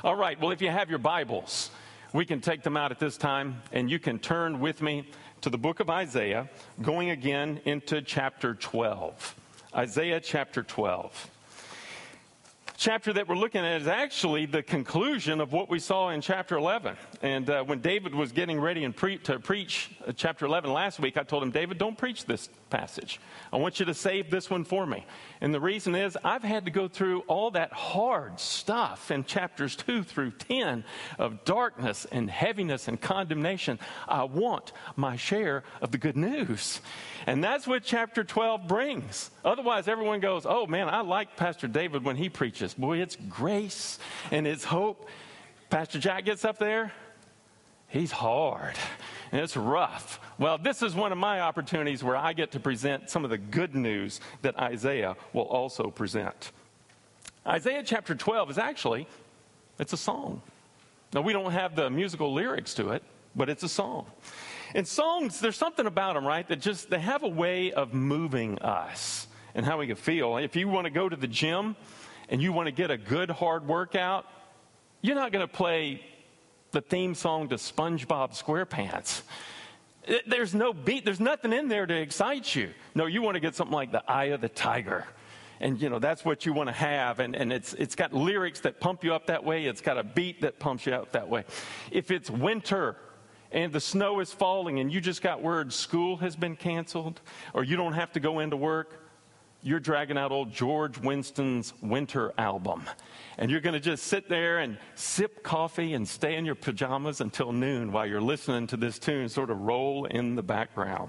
All right, well, if you have your Bibles, we can take them out at this time, and you can turn with me to the book of Isaiah, going again into chapter 12. Isaiah chapter 12. Chapter that we're looking at is actually the conclusion of what we saw in chapter 11. And when David was getting ready to preach chapter 11 last week, I told him, David, don't preach this passage. I want you to save this one for me. And the reason is I've had to go through all that hard stuff in chapters 2 through 10 of darkness and heaviness and condemnation. I want my share of the good news. And that's what chapter 12 brings. Otherwise, everyone goes, oh man, I like Pastor David when he preaches. Boy, it's grace and it's hope. Pastor Jack gets up there, he's hard and it's rough. Well, this is one of my opportunities where I get to present some of the good news that Isaiah will also present. Isaiah chapter 12 is actually, it's a song. Now, we don't have the musical lyrics to it, but it's a song. And songs, there's something about them, right, that just, they have a way of moving us and how we can feel. If you want to go to the gym and you want to get a good hard workout, you're not going to play the theme song to SpongeBob SquarePants. There's no beat. There's nothing in there to excite you. No, you want to get something like the Eye of the Tiger. And, you know, that's what you want to have. And it's got lyrics that pump you up that way. It's got a beat that pumps you up that way. If it's winter and the snow is falling and you just got word school has been canceled or you don't have to go into work, you're dragging out old George Winston's Winter album. And you're going to just sit there and sip coffee and stay in your pajamas until noon while you're listening to this tune sort of roll in the background.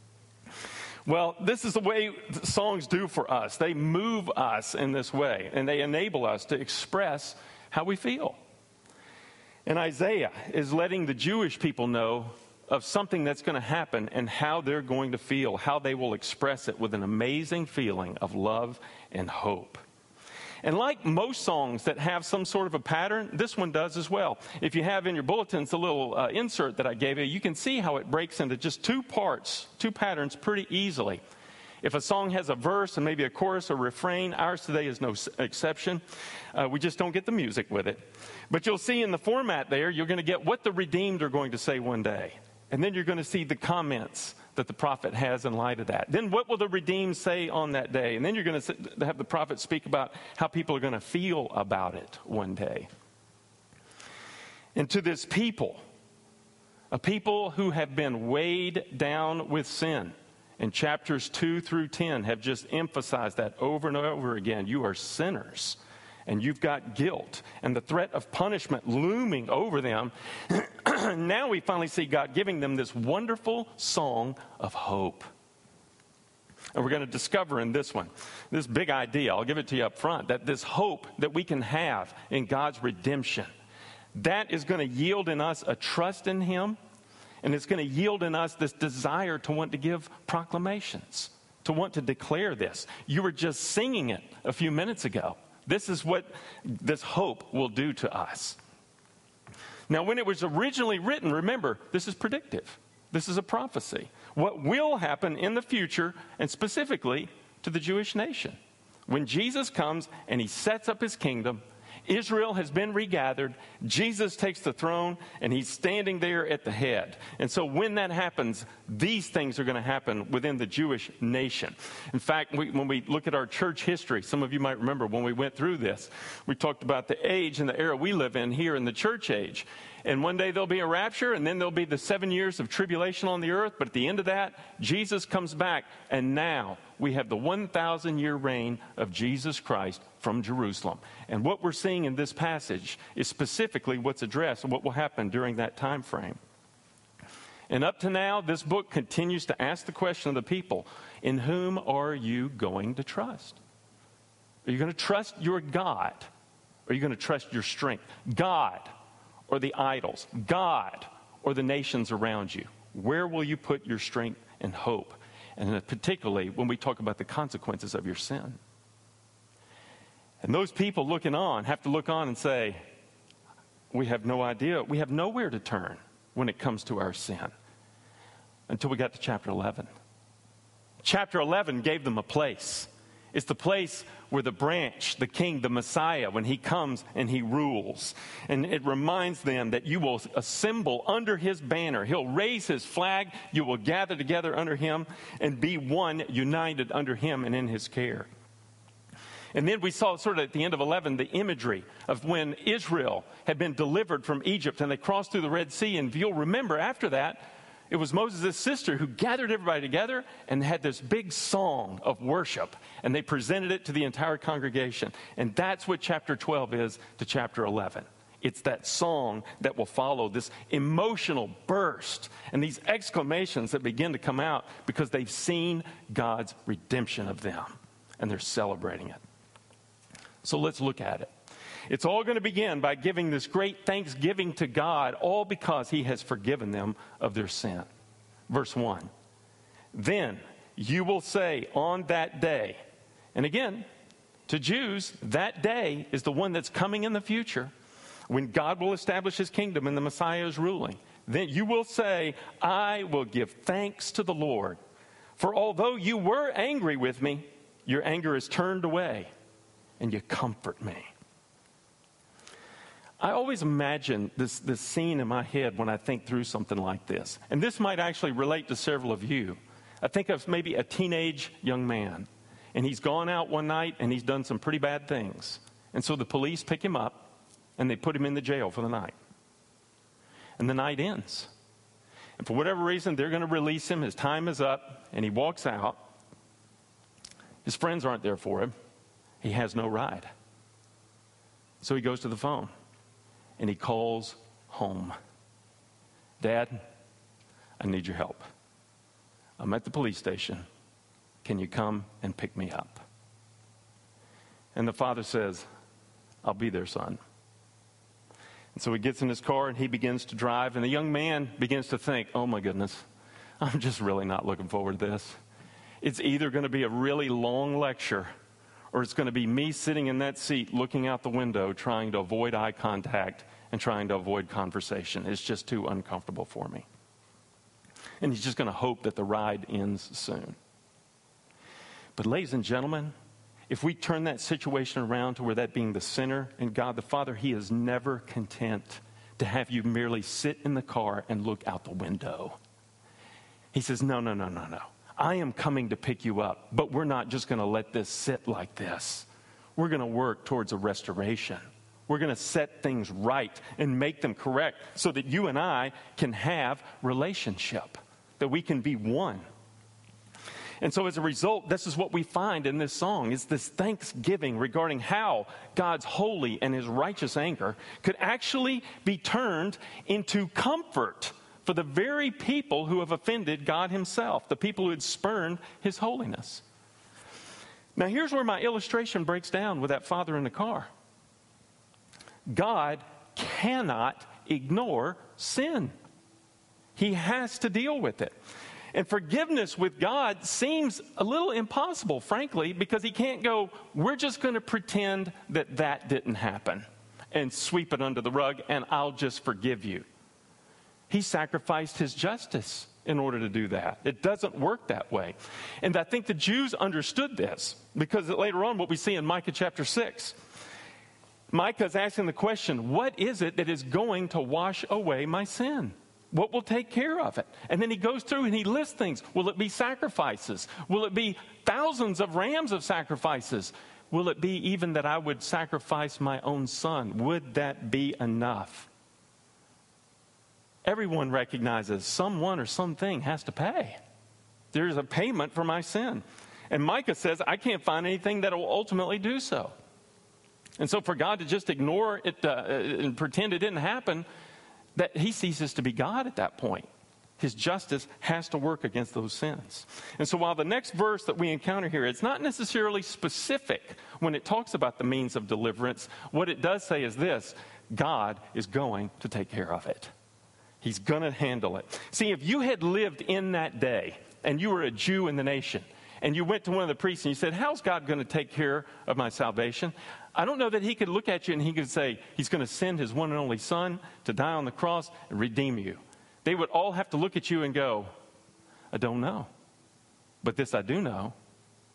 Well, this is the way songs do for us. They move us in this way, and they enable us to express how we feel. And Isaiah is letting the Jewish people know of something that's going to happen and how they're going to feel, how they will express it with an amazing feeling of love and hope. And like most songs that have some sort of a pattern, this one does as well. If you have in your bulletins the little insert that I gave you, you can see how it breaks into just two parts, two patterns pretty easily. If a song has a verse and maybe a chorus or refrain, ours today is no exception. We just don't get the music with it. But you'll see in the format there, you're going to get what the redeemed are going to say one day. And then you're going to see the comments that the prophet has in light of that. Then what will the redeemed say on that day? And then you're going to have the prophet speak about how people are going to feel about it one day. And to this people, a people who have been weighed down with sin, and chapters 2 through 10 have just emphasized that over and over again. You are sinners, and you've got guilt, and the threat of punishment looming over them. Now we finally see God giving them this wonderful song of hope. And we're going to discover in this one, this big idea, I'll give it to you up front, that this hope that we can have in God's redemption, that is going to yield in us a trust in Him, and it's going to yield in us this desire to want to give proclamations, to want to declare this. You were just singing it a few minutes ago. This is what this hope will do to us. Now, when it was originally written, remember, this is predictive. This is a prophecy. What will happen in the future, and specifically to the Jewish nation. When Jesus comes and He sets up His kingdom, Israel has been regathered, Jesus takes the throne, and He's standing there at the head. And so when that happens, these things are going to happen within the Jewish nation. In fact, when we look at our church history, some of you might remember when we went through this, we talked about the age and the era we live in here in the church age. And one day there'll be a rapture, and then there'll be the 7 years of tribulation on the earth. But at the end of that, Jesus comes back, and now we have the 1,000-year reign of Jesus Christ from Jerusalem. And what we're seeing in this passage is specifically what's addressed and what will happen during that time frame. And up to now, this book continues to ask the question of the people, in whom are you going to trust? Are you going to trust your God? Or are you going to trust your strength? God or the idols? God or the nations around you? Where will you put your strength and hope? And particularly when we talk about the consequences of your sin. And those people looking on have to look on and say, we have no idea. We have nowhere to turn when it comes to our sin. Until we got to chapter 11. Chapter 11 gave them a place. It's the place where the branch, the king, the Messiah, when he comes and he rules. And it reminds them that you will assemble under his banner. He'll raise his flag. You will gather together under him and be one, united under him and in his care. And then we saw sort of at the end of 11 the imagery of when Israel had been delivered from Egypt and they crossed through the Red Sea. And if you'll remember, after that, it was Moses' sister who gathered everybody together and had this big song of worship. And they presented it to the entire congregation. And that's what chapter 12 is to chapter 11. It's that song that will follow, this emotional burst and these exclamations that begin to come out because they've seen God's redemption of them. And they're celebrating it. So let's look at it. It's all going to begin by giving this great thanksgiving to God, all because he has forgiven them of their sin. Verse 1. Then you will say on that day, and again, to Jews, that day is the one that's coming in the future, when God will establish his kingdom and the Messiah is ruling. Then you will say, I will give thanks to the Lord. For although you were angry with me, your anger is turned away, and you comfort me. I always imagine this scene in my head when I think through something like this. And this might actually relate to several of you. I think of maybe a teenage young man. And he's gone out one night and he's done some pretty bad things. And so the police pick him up and they put him in the jail for the night. And the night ends. And for whatever reason, they're going to release him. His time is up. And he walks out. His friends aren't there for him. He has no ride. So he goes to the phone. And he calls home. Dad, I need your help. I'm at the police station. Can you come and pick me up? And the father says, I'll be there, son. And so he gets in his car and he begins to drive. And the young man begins to think, oh my goodness, I'm just really not looking forward to this. It's either going to be a really long lecture, or it's going to be me sitting in that seat looking out the window trying to avoid eye contact and trying to avoid conversation. It's just too uncomfortable for me. And he's just going to hope that the ride ends soon. But ladies and gentlemen, if we turn that situation around to where that being the sinner and God the Father, he is never content to have you merely sit in the car and look out the window. He says, no. I am coming to pick you up, but we're not just going to let this sit like this. We're going to work towards a restoration. We're going to set things right and make them correct so that you and I can have relationship, that we can be one. And so as a result, this is what we find in this song, is this thanksgiving regarding how God's holy and his righteous anger could actually be turned into comfort for the very people who have offended God himself, the people who had spurned his holiness. Now here's where my illustration breaks down with that father in the car. God cannot ignore sin. He has to deal with it. And forgiveness with God seems a little impossible, frankly, because he can't go, we're just going to pretend that didn't happen and sweep it under the rug and I'll just forgive you. He sacrificed his justice in order to do that. It doesn't work that way. And I think the Jews understood this because later on what we see in Micah chapter 6, Micah is asking the question, what is it that is going to wash away my sin? What will take care of it? And then he goes through and he lists things. Will it be sacrifices? Will it be thousands of rams of sacrifices? Will it be even that I would sacrifice my own son? Would that be enough? Everyone recognizes someone or something has to pay. There's a payment for my sin. And Micah says, I can't find anything that will ultimately do so. And so for God to just ignore it and pretend it didn't happen, that he ceases to be God at that point. His justice has to work against those sins. And so while the next verse that we encounter here, it's not necessarily specific when it talks about the means of deliverance, what it does say is this: God is going to take care of it. He's going to handle it. See, if you had lived in that day and you were a Jew in the nation and you went to one of the priests and you said, how's God going to take care of my salvation? I don't know that he could look at you and he could say, he's going to send his one and only son to die on the cross and redeem you. They would all have to look at you and go, I don't know. But this I do know,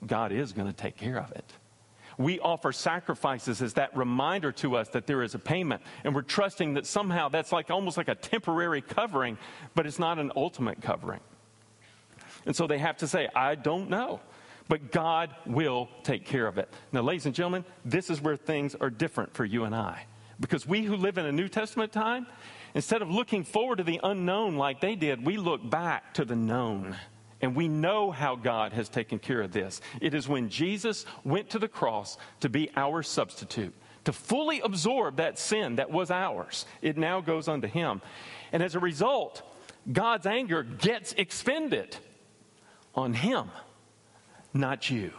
God is going to take care of it. We offer sacrifices as that reminder to us that there is a payment, and we're trusting that somehow that's like almost like a temporary covering, but it's not an ultimate covering. And so they have to say, I don't know, but God will take care of it. Now, ladies and gentlemen, this is where things are different for you and I, because we who live in a New Testament time, instead of looking forward to the unknown like they did, we look back to the known. And we know how God has taken care of this. It is when Jesus went to the cross to be our substitute, to fully absorb that sin that was ours. It now goes unto him. And as a result, God's anger gets expended on him, not you.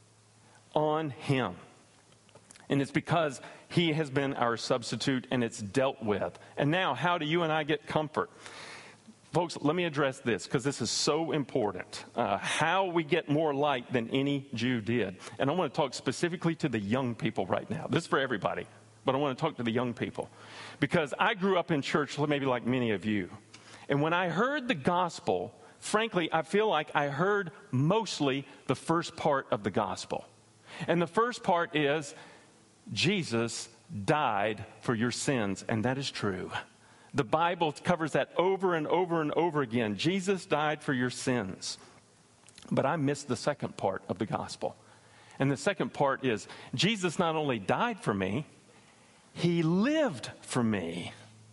On him. And it's because he has been our substitute and it's dealt with. And now, how do you and I get comfort? Folks, let me address this because this is so important. How we get more light than any Jew did. And I want to talk specifically to the young people right now. This is for everybody, but I want to talk to the young people. Because I grew up in church maybe like many of you. And when I heard the gospel, frankly, I feel like I heard mostly the first part of the gospel. And the first part is, Jesus died for your sins, and that is true. The Bible covers that over and over and over again. Jesus died for your sins. But I missed the second part of the gospel. And the second part is, Jesus not only died for me, he lived for me.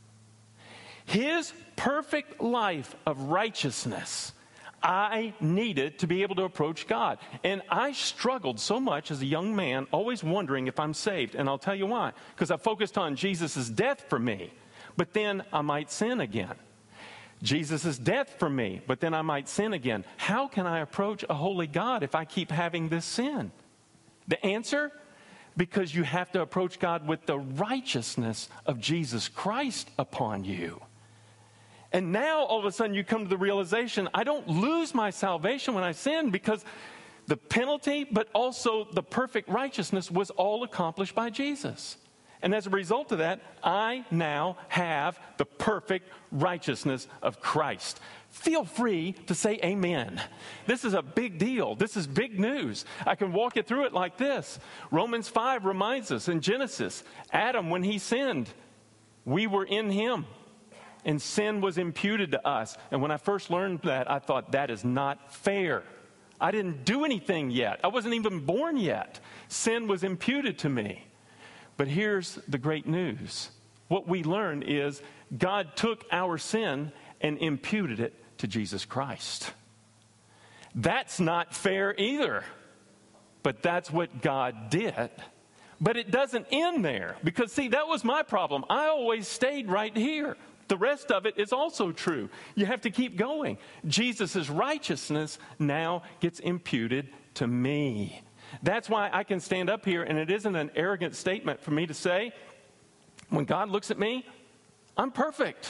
His perfect life of righteousness, I needed to be able to approach God. And I struggled so much as a young man, always wondering if I'm saved. And I'll tell you why. Because I focused on Jesus' death for me. But then I might sin again. Jesus' death for me, but then I might sin again. How can I approach a holy God if I keep having this sin? The answer? Because you have to approach God with the righteousness of Jesus Christ upon you. And now all of a sudden you come to the realization, I don't lose my salvation when I sin because the penalty, but also the perfect righteousness was all accomplished by Jesus. And as a result of that, I now have the perfect righteousness of Christ. Feel free to say amen. This is a big deal. This is big news. I can walk you through it like this. Romans 5 reminds us in Genesis, Adam, when he sinned, we were in him. And sin was imputed to us. And when I first learned that, I thought, that is not fair. I didn't do anything yet. I wasn't even born yet. Sin was imputed to me. But here's the great news. What we learned is God took our sin and imputed it to Jesus Christ. That's not fair either. But that's what God did. But it doesn't end there. Because, see, that was my problem. I always stayed right here. The rest of it is also true. You have to keep going. Jesus' righteousness now gets imputed to me. That's why I can stand up here, and it isn't an arrogant statement for me to say, when God looks at me, I'm perfect.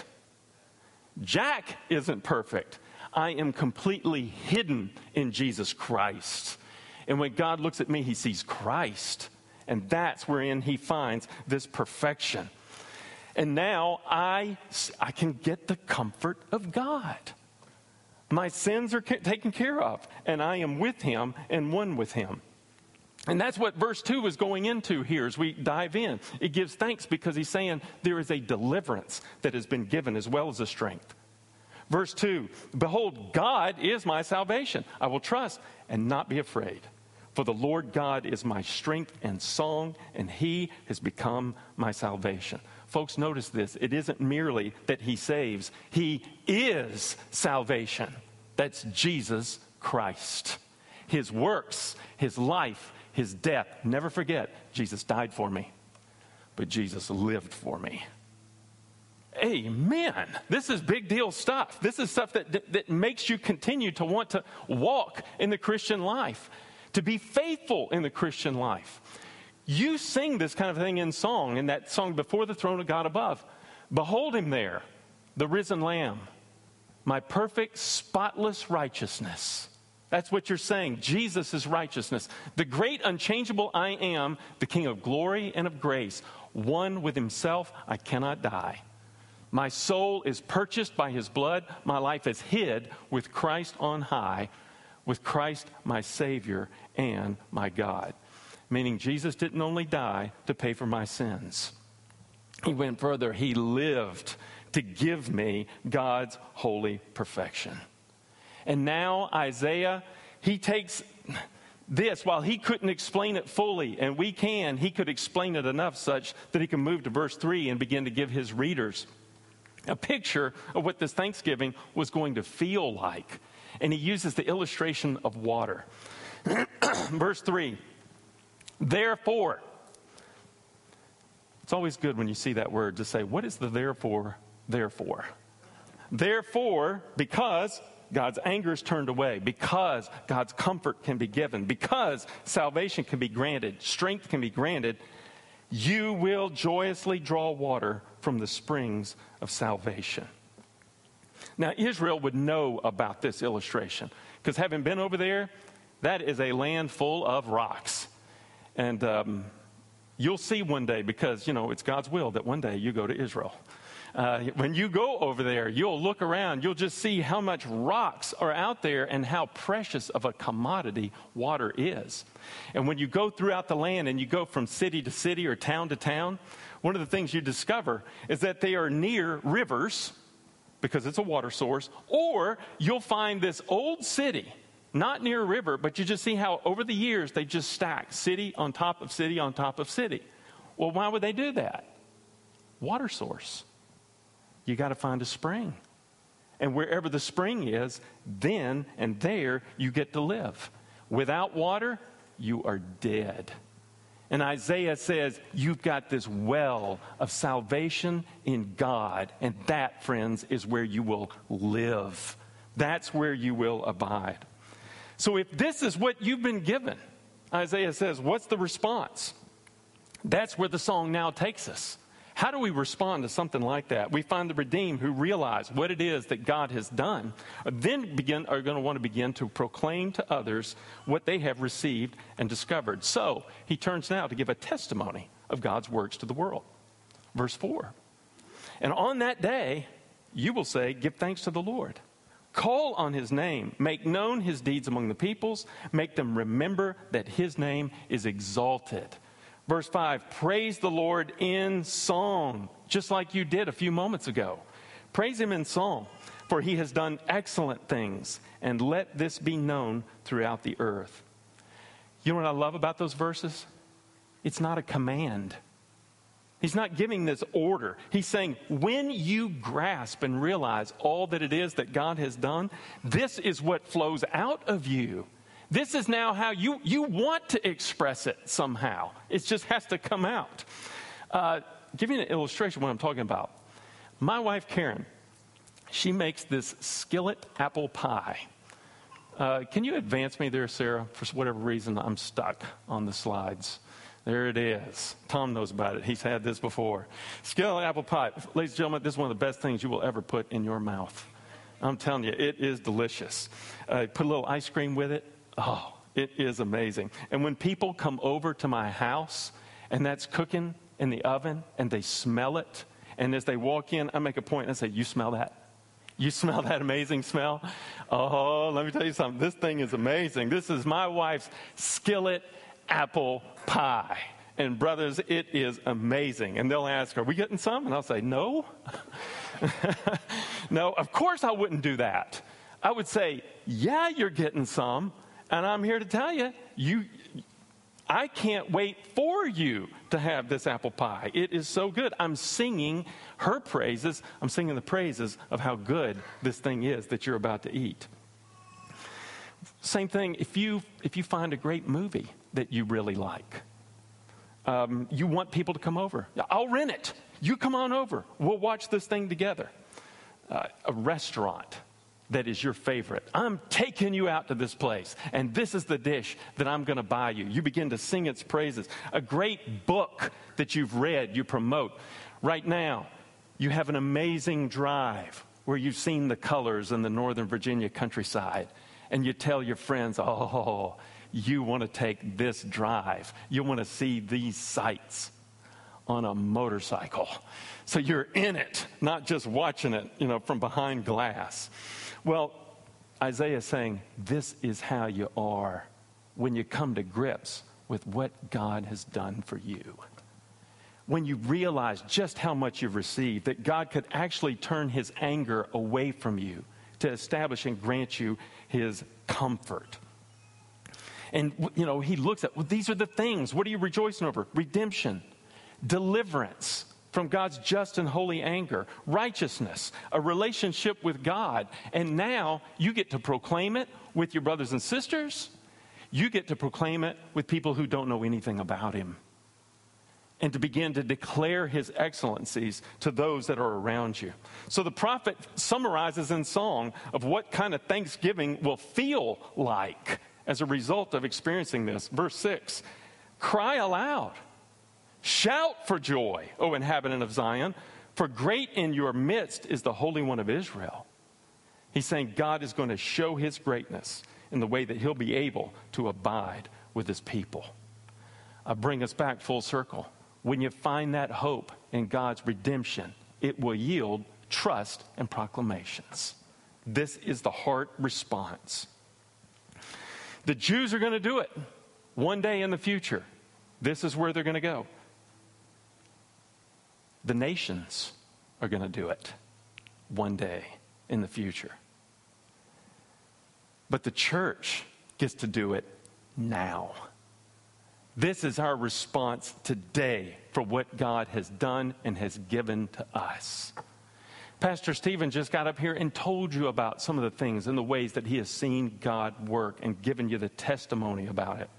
Jack isn't perfect. I am completely hidden in Jesus Christ. And when God looks at me, he sees Christ. And that's wherein he finds this perfection. And now I can get the comfort of God. My sins are taken care of, and I am with him and one with him. And that's what verse 2 is going into here as we dive in. It gives thanks because he's saying there is a deliverance that has been given as well as a strength. Verse 2, behold, God is my salvation. I will trust and not be afraid. For the Lord God is my strength and song, and he has become my salvation. Folks, notice this. It isn't merely that he saves. He is salvation. That's Jesus Christ. His works, his life, his death. Never forget, Jesus died for me, but Jesus lived for me. Amen. This is big deal stuff. This is stuff that makes you continue to want to walk in the Christian life, to be faithful in the Christian life. You sing this kind of thing in song, in that song, Before the Throne of God Above. Behold him there, the risen Lamb, my perfect, spotless righteousness. That's what you're saying. Jesus' righteousness. The great, unchangeable I am, the King of glory and of grace. One with himself, I cannot die. My soul is purchased by his blood. My life is hid with Christ on high. with Christ my Savior and my God. Meaning Jesus didn't only die to pay for my sins. He went further. He lived to give me God's holy perfection. And now Isaiah, he takes this, while he couldn't explain it fully, and we can, he could explain it enough such that he can move to verse 3 and begin to give his readers a picture of what this Thanksgiving was going to feel like. And he uses the illustration of water. Verse 3, therefore. It's always good when you see that word to say, what is the therefore? Therefore. Therefore, because God's anger is turned away, because God's comfort can be given, because salvation can be granted, strength can be granted, you will joyously draw water from the springs of salvation. Now, Israel would know about this illustration, because having been over there, that is a land full of rocks. And you'll see one day, because, it's God's will that one day you go to Israel. When you go over there, you'll look around, you'll just see how much rocks are out there and how precious of a commodity water is. And when you go throughout the land and you go from city to city or town to town, one of the things you discover is that they are near rivers, because it's a water source, or you'll find this old city, not near a river, but you just see how over the years they just stack city on top of city on top of city. Well, why would they do that? Water source. You got to find a spring. And wherever the spring is, then and there you get to live. Without water, you are dead. And Isaiah says, you've got this well of salvation in God. And that, friends, is where you will live. That's where you will abide. So if this is what you've been given, Isaiah says, what's the response? That's where the song now takes us. How do we respond to something like that? We find the redeemed who realize what it is that God has done, then are going to want to begin to proclaim to others what they have received and discovered. So he turns now to give a testimony of God's works to the world. Verse 4. And on that day, you will say, give thanks to the Lord. Call on his name. Make known his deeds among the peoples. Make them remember that his name is exalted. Verse 5, praise the Lord in song, just like you did a few moments ago. Praise him in song, for he has done excellent things, and let this be known throughout the earth. You know what I love about those verses? It's not a command. He's not giving this order. He's saying, when you grasp and realize all that it is that God has done, this is what flows out of you. This is now how you want to express it somehow. It just has to come out. Give you an illustration of what I'm talking about. My wife, Karen, she makes this skillet apple pie. Can you advance me there, Sarah? For whatever reason, I'm stuck on the slides. There it is. Tom knows about it. He's had this before. Skillet apple pie. Ladies and gentlemen, this is one of the best things you will ever put in your mouth. I'm telling you, it is delicious. Put a little ice cream with it. Oh, it is amazing. And when people come over to my house and that's cooking in the oven and they smell it, and as they walk in, I make a point and I say, you smell that? You smell that amazing smell? Oh, let me tell you something. This thing is amazing. This is my wife's skillet apple pie. And brothers, it is amazing. And they'll ask, are we getting some? And I'll say, no. No, of course I wouldn't do that. I would say, yeah, you're getting some. And I'm here to tell you, I can't wait for you to have this apple pie. It is so good. I'm singing her praises. I'm singing the praises of how good this thing is that you're about to eat. Same thing, if you find a great movie that you really like, you want people to come over. I'll rent it. You come on over. We'll watch this thing together. A restaurant that is your favorite. I'm taking you out to this place, and this is the dish that I'm going to buy you. You begin to sing its praises. A great book that you've read, you promote. Right now, you have an amazing drive where you've seen the colors in the Northern Virginia countryside, and you tell your friends, oh, you want to take this drive. You want to see these sights on a motorcycle. So you're in it, not just watching it, from behind glass. Well, Isaiah is saying, this is how you are when you come to grips with what God has done for you. When you realize just how much you've received, that God could actually turn his anger away from you to establish and grant you his comfort. And, he looks at, well, these are the things. What are you rejoicing over? Redemption, deliverance from God's just and holy anger, righteousness, a relationship with God. And now you get to proclaim it with your brothers and sisters. You get to proclaim it with people who don't know anything about him. And to begin to declare his excellencies to those that are around you. So the prophet summarizes in song of what kind of thanksgiving will feel like as a result of experiencing this. Verse 6, cry aloud, shout for joy, O inhabitant of Zion, for great in your midst is the Holy One of Israel. He's saying God is going to show his greatness in the way that he'll be able to abide with his people. I bring us back full circle. When you find that hope in God's redemption, it will yield trust and proclamations. This is the heart response. The Jews are going to do it one day in the future. This is where they're going to go. The nations are going to do it one day in the future. But the church gets to do it now. This is our response today for what God has done and has given to us. Pastor Stephen just got up here and told you about some of the things and the ways that he has seen God work and given you the testimony about it.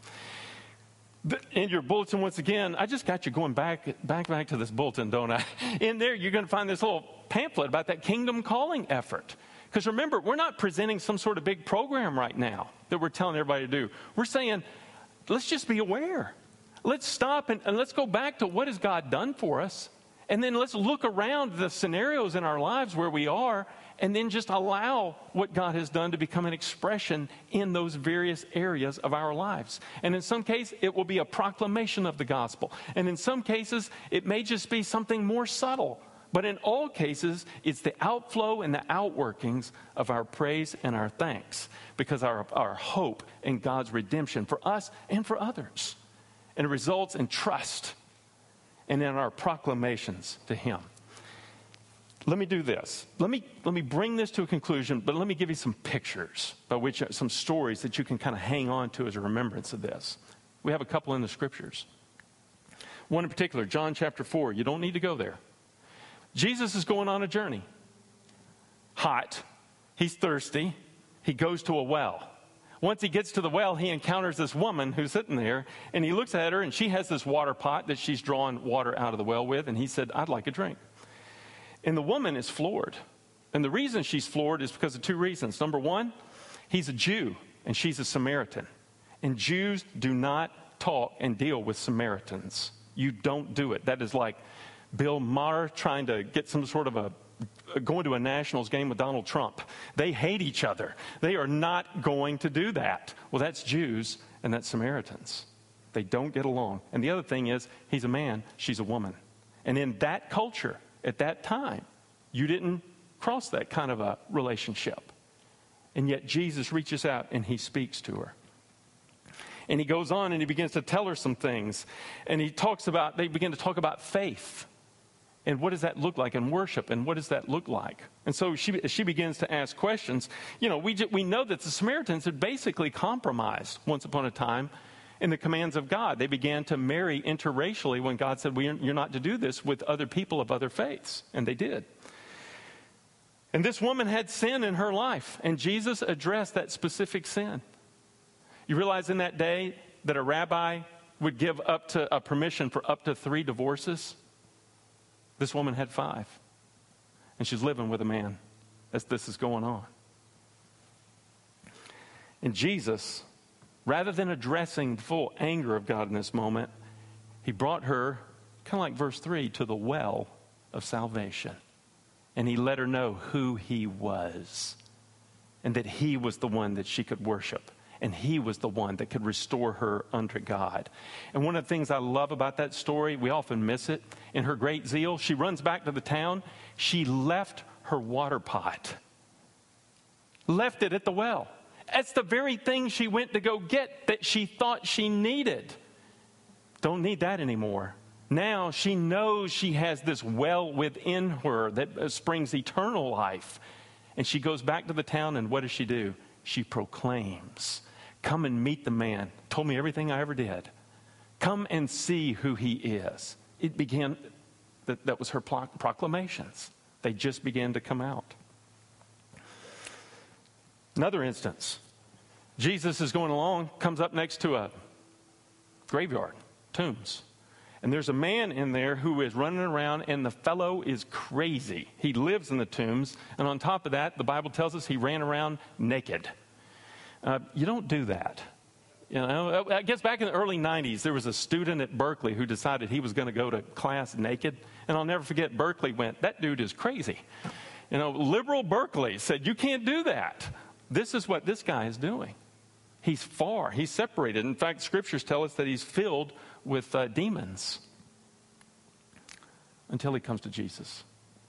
In your bulletin, once again, I just got you going back to this bulletin, don't I? In there, you're going to find this little pamphlet about that kingdom calling effort. Because remember, we're not presenting some sort of big program right now that we're telling everybody to do. We're saying, let's just be aware. Let's stop and let's go back to what has God done for us. And then let's look around the scenarios in our lives where we are and then just allow what God has done to become an expression in those various areas of our lives. And in some cases, it will be a proclamation of the gospel. And in some cases, it may just be something more subtle. But in all cases, it's the outflow and the outworkings of our praise and our thanks because our hope in God's redemption for us and for others. And it results in trust and in our proclamations to him. Let me do this. Let me bring this to a conclusion, but let me give you some pictures by which some stories that you can kind of hang on to as a remembrance of this. We have a couple in the scriptures. One in particular, John chapter 4. You don't need to go there. Jesus is going on a journey. Hot. He's thirsty. He goes to a well. Once he gets to the well, he encounters this woman who's sitting there, and he looks at her, and she has this water pot that she's drawing water out of the well with, and he said, I'd like a drink. And the woman is floored. And the reason she's floored is because of two reasons. Number one, he's a Jew, and she's a Samaritan. And Jews do not talk and deal with Samaritans. You don't do it. That is like Bill Maher trying to get some sort of going to a Nationals game with Donald Trump. They hate each other. They are not going to do that. Well, that's Jews and that's Samaritans. They don't get along. And the other thing is, he's a man, she's a woman. And in that culture, at that time, you didn't cross that kind of a relationship. And yet Jesus reaches out and he speaks to her. And he goes on and he begins to tell her some things. And they begin to talk about faith. And what does that look like? And worship. And what does that look like? And so she begins to ask questions. We know that the Samaritans had basically compromised once upon a time in the commands of God. They began to marry interracially when God said, you're not to do this with other people of other faiths. And they did. And this woman had sin in her life. And Jesus addressed that specific sin. You realize in that day that a rabbi would give up to a permission for up to 3 divorces? This woman had 5. And she's living with a man as this is going on. And Jesus, rather than addressing the full anger of God in this moment, he brought her, kind of like verse 3, to the well of salvation. And he let her know who he was. And that he was the one that she could worship. And he was the one that could restore her unto God. And one of the things I love about that story, we often miss it. In her great zeal, she runs back to the town. She left her water pot left it at the well. That's the very thing she went to go get that she thought she needed. Don't need that anymore. Now she knows she has this well within her that springs eternal life. And she goes back to the town, and what does she do? She proclaims, come and meet the man. Told me everything I ever did. Come and see who he is. It began, that was her proclamations. They just began to come out. Another instance. Jesus is going along, comes up next to a graveyard, tombs. And there's a man in there who is running around, and the fellow is crazy. He lives in the tombs, and on top of that, the Bible tells us he ran around naked. You don't do that. You know, I guess back in the early 90s, there was a student at Berkeley who decided he was going to go to class naked. And I'll never forget, Berkeley went, that dude is crazy. You know, liberal Berkeley said, you can't do that. This is what this guy is doing. He's separated. In fact, scriptures tell us that he's filled with demons until he comes to Jesus.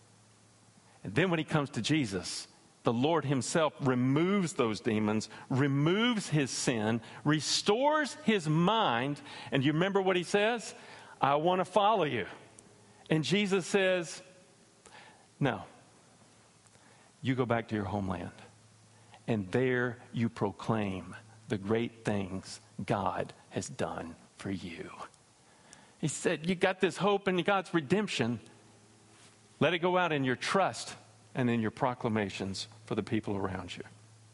And then when he comes to Jesus, the Lord himself removes those demons, removes his sin, restores his mind. And you remember what he says? I want to follow you. And Jesus says, no, you go back to your homeland. And there you proclaim the great things God has done for you. He said, you got this hope in God's redemption. Let it go out in your trust and in your proclamations for the people around you.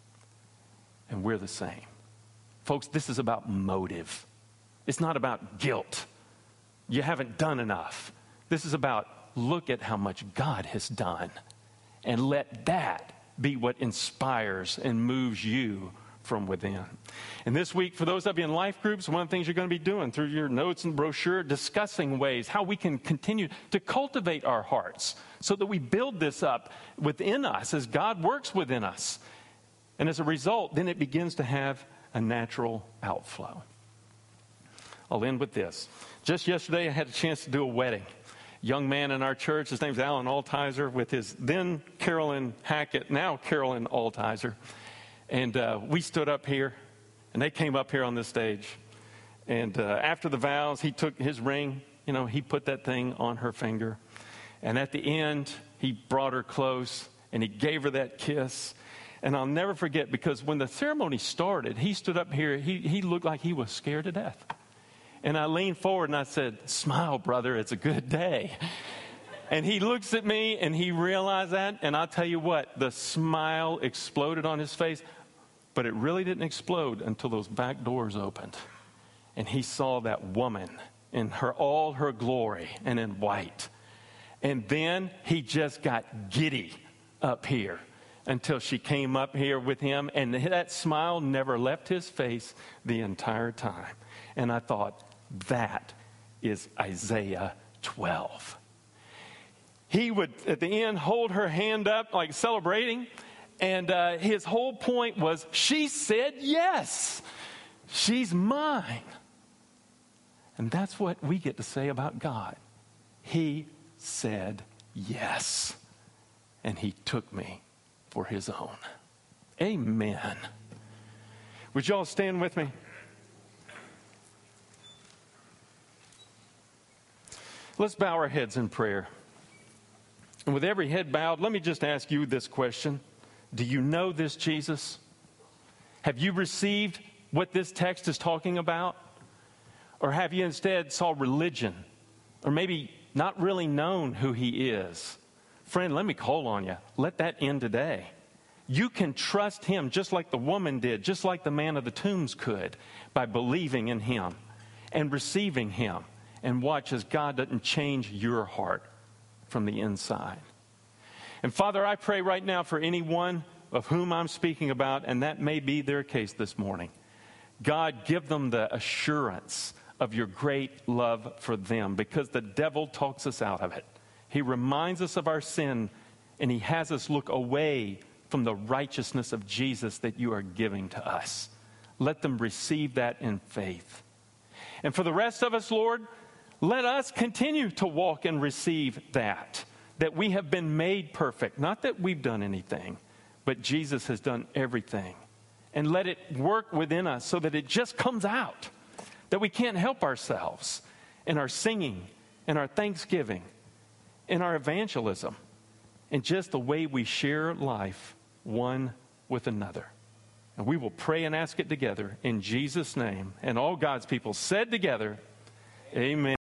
And we're the same. Folks, this is about motive. It's not about guilt. You haven't done enough. This is about look at how much God has done. And let that be what inspires and moves you from within. And this week, for those of you in life groups, one of the things you're going to be doing through your notes and brochure, discussing ways how we can continue to cultivate our hearts so that we build this up within us as God works within us. And as a result, then it begins to have a natural outflow. I'll end with this. Just yesterday, I had a chance to do a wedding. Young man in our church, his name's Alan Altizer, with his then Carolyn Hackett, now Carolyn Altizer. And we stood up here, and they came up here on this stage. And after the vows, he took his ring, he put that thing on her finger. And at the end, he brought her close, and he gave her that kiss. And I'll never forget, because when the ceremony started, he stood up here, he looked like he was scared to death. And I leaned forward and I said, smile, brother, it's a good day. And he looks at me and he realized that. And I'll tell you what, the smile exploded on his face. But it really didn't explode until those back doors opened. And he saw that woman in all her glory and in white. And then he just got giddy up here until she came up here with him. And that smile never left his face the entire time. And I thought, that is Isaiah 12. He would, at the end, hold her hand up like celebrating. And his whole point was, she said yes. She's mine. And that's what we get to say about God. He said yes. And he took me for his own. Amen. Would you all stand with me? Let's bow our heads in prayer. And with every head bowed, let me just ask you this question. Do you know this Jesus? Have you received what this text is talking about? Or have you instead saw religion? Or maybe not really known who he is? Friend, let me call on you. Let that end today. You can trust him just like the woman did, just like the man of the tombs could, by believing in him and receiving him. And watch as God doesn't change your heart from the inside. And Father, I pray right now for anyone of whom I'm speaking about, and that may be their case this morning. God, give them the assurance of your great love for them, because the devil talks us out of it. He reminds us of our sin, and he has us look away from the righteousness of Jesus that you are giving to us. Let them receive that in faith. And for the rest of us, Lord, let us continue to walk and receive that we have been made perfect. Not that we've done anything, but Jesus has done everything. And let it work within us so that it just comes out, that we can't help ourselves in our singing, in our thanksgiving, in our evangelism, and just the way we share life one with another. And we will pray and ask it together in Jesus' name. And all God's people said together, amen.